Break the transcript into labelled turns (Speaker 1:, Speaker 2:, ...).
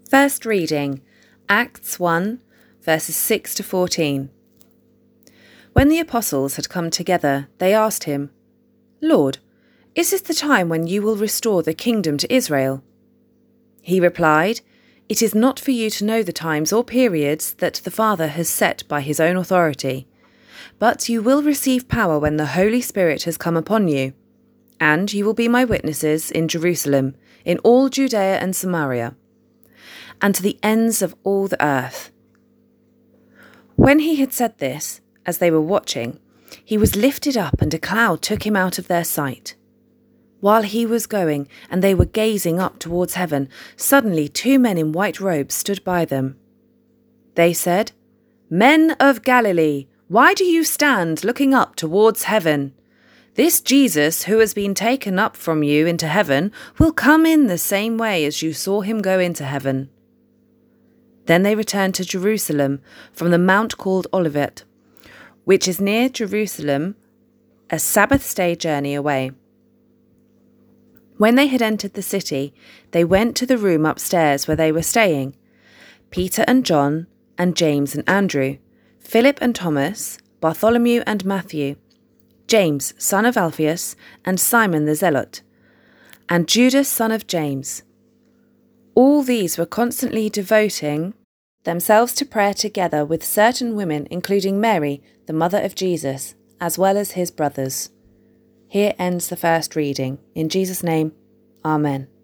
Speaker 1: First reading, Acts 1, verses 6 to 14. When the apostles had come together, they asked him, "Lord, is this the time when you will restore the kingdom to Israel?" He replied, "It is not for you to know the times or periods that the Father has set by his own authority, but you will receive power when the Holy Spirit has come upon you, and you will be my witnesses in Jerusalem, in all Judea and Samaria, and to the ends of all the earth." When he had said this, as they were watching, he was lifted up and a cloud took him out of their sight. While he was going, and they were gazing up towards heaven, suddenly 2 men in white robes stood by them. They said, "Men of Galilee, why do you stand looking up towards heaven? This Jesus who has been taken up from you into heaven will come in the same way as you saw him go into heaven." Then they returned to Jerusalem from the mount called Olivet, which is near Jerusalem, a Sabbath's day journey away. When they had entered the city, they went to the room upstairs where they were staying. Peter and John, and James and Andrew, Philip and Thomas, Bartholomew and Matthew, James, son of Alphaeus, and Simon the Zealot, and Judas, son of James. All these were constantly devoting themselves to prayer together with certain women, including Mary, the mother of Jesus, as well as his brothers. Here ends the first reading. In Jesus' name, Amen.